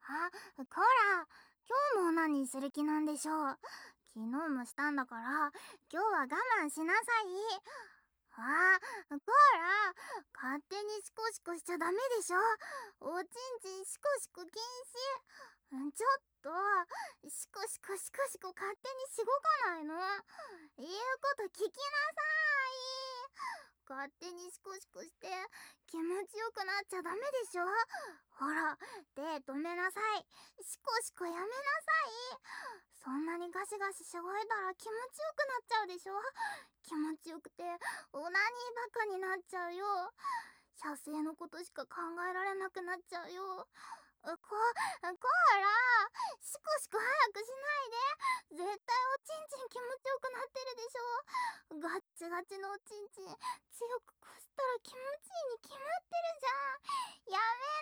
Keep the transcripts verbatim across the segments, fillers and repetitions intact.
あ、こら、今日も何する気なんでしょう。昨日もしたんだから、今日は我慢しなさい。あー、こら、勝手にシコシコしちゃダメでしょ。おちんちんシコシコ禁止。んちょっと、シコシコシコシコ勝手にしごかないの。言うこと聞きなさい。勝手にシコシコして気持ちよくなっちゃダメでしょ。ほら、手止めなさい。シコシコやめなさい。そんなにガシガシしごいたら気持ちよくなっちゃうでしょ。気持ちよくてオナニーバカになっちゃうよ。射精のことしか考えられなくなっちゃうよ。こ、こら、シコシコ早くしないで。絶対おちんちん気持ちよくなってるでしょ。ガッチガチのおちんちん強くこしたら気持ちいいに決まってるじゃん。や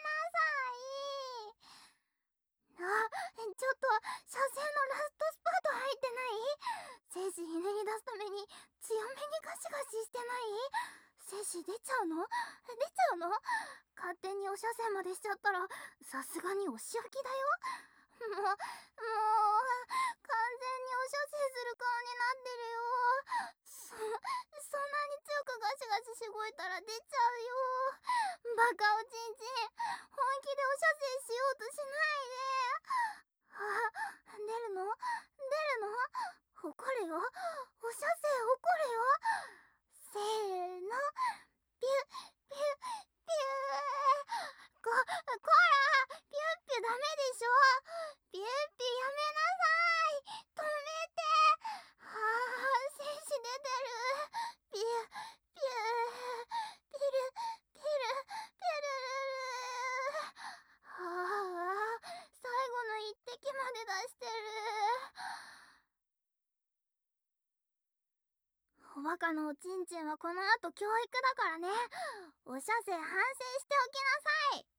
めなさい。あ、ちょっと射精のラストスパート入ってない？精子ひねり出すために強めにガシガシしてない？精子出ちゃうの？出ちゃうの？勝手にお射精までしちゃったらさすがにお仕置きだよ。もう、もう、完全にお射精する顔になってるよ。そ、そんなに強くガシガシしごいたら出ちゃうよ。バカおちんちん、本気でお射精しようとしないで。あ、出るの？出るの？怒るよ。お射精怒るよ。せーの。ピュッピュッピュー。こ、こら、ピュッピュダメでしょ。ピュッピュやめなさい。止めて。はあ、精子出てる。ピュッピュー。ピルピルピルルル。はあ、最後の一滴まで出してる。おバカのおちんちんはこの後教育だからね。お射精反省しておきなさい。